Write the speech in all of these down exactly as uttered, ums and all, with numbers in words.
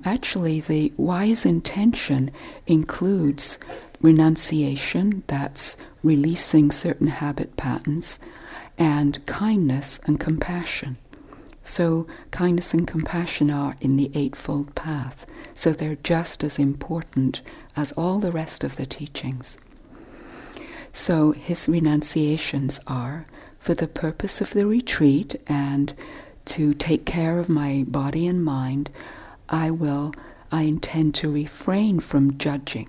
actually the wise intention includes renunciation, that's releasing certain habit patterns, and kindness and compassion. So kindness and compassion are in the Eightfold Path, so they're just as important as all the rest of the teachings. So his renunciations are for the purpose of the retreat and to take care of my body and mind. I will, I intend to refrain from judging.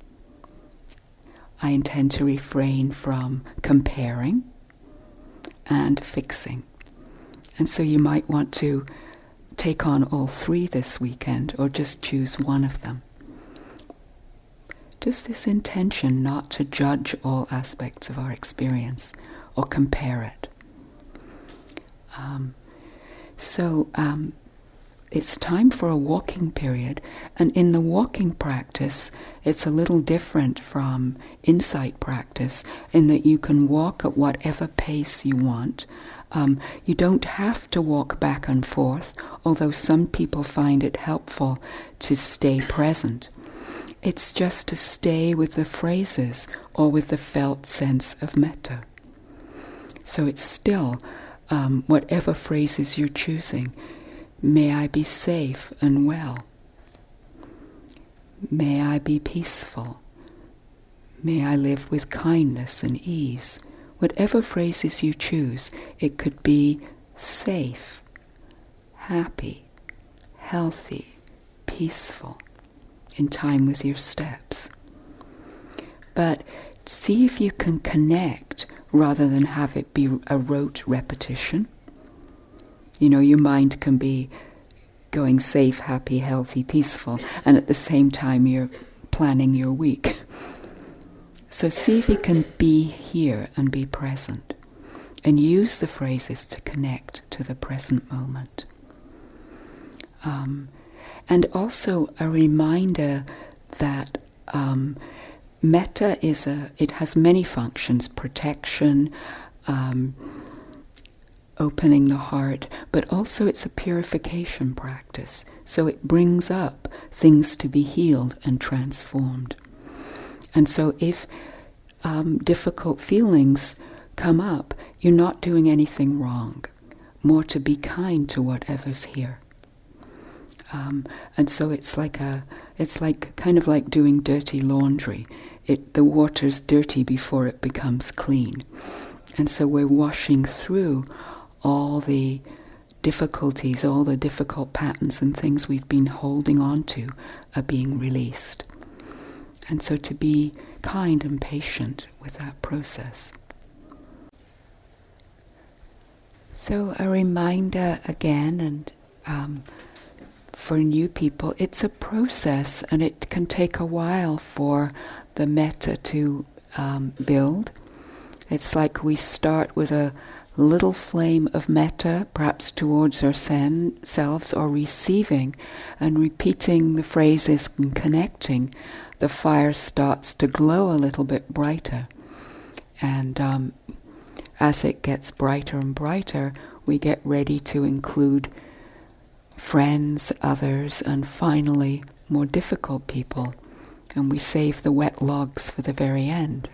I intend to refrain from comparing and fixing. And so you might want to take on all three this weekend, or just choose one of them. Just this intention not to judge all aspects of our experience or compare it. Um, so um, it's time for a walking period, and in the walking practice, it's a little different from insight practice in that you can walk at whatever pace you want. Um, you don't have to walk back and forth, although some people find it helpful to stay present. It's just to stay with the phrases or with the felt sense of metta. So it's still um, whatever phrases you're choosing. May I be safe and well. May I be peaceful. May I live with kindness and ease. Whatever phrases you choose, it could be safe, happy, healthy, peaceful, in time with your steps. But see if you can connect rather than have it be a rote repetition. You know, your mind can be going safe, happy, healthy, peaceful, and at the same time you're planning your week. So see if you can be here and be present, and use the phrases to connect to the present moment. Um, and also a reminder that um, metta is a, it has many functions: protection, um, opening the heart, but also it's a purification practice. So it brings up things to be healed and transformed. And so if um, difficult feelings come up, you're not doing anything wrong. More to be kind to whatever's here. Um, and so it's like a, it's like kind of like doing dirty laundry. It, the water's dirty before it becomes clean. And so we're washing through all the difficulties, all the difficult patterns and things we've been holding on to are being released. And so to be kind and patient with that process. So a reminder again, and um, for new people, it's a process, and it can take a while for the metta to um, build. It's like we start with a little flame of metta, perhaps towards ourselves, or receiving and repeating the phrases and connecting. The fire starts to glow a little bit brighter. And um, as it gets brighter and brighter, we get ready to include friends, others, and finally more difficult people. And we save the wet logs for the very end.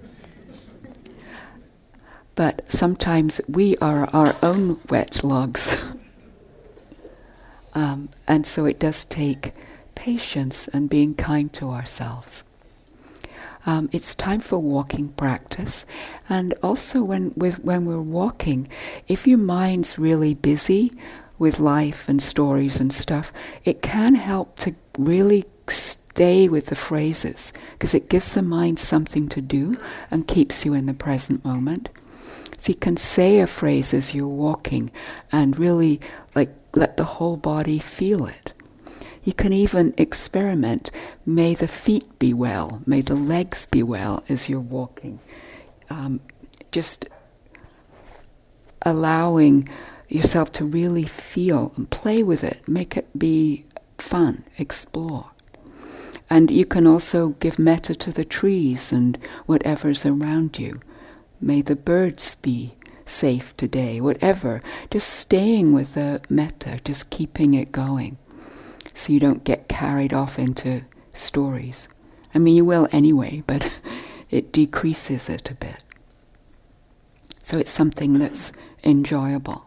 But sometimes we are our own wet logs. um, and so it does take patience and being kind to ourselves. Um, it's time for walking practice. And also when, with, when we're walking, if your mind's really busy with life and stories and stuff, it can help to really stay with the phrases, because it gives the mind something to do and keeps you in the present moment. So you can say a phrase as you're walking and really like let the whole body feel it. You can even experiment. May the feet be well. May the legs be well as you're walking. Um, just allowing yourself to really feel and play with it. Make it be fun. Explore. And you can also give metta to the trees and whatever's around you. May the birds be safe today. Whatever. Just staying with the metta. Just keeping it going. so you don't get carried off into stories. I mean, you will anyway, but it decreases it a bit. So it's something that's enjoyable.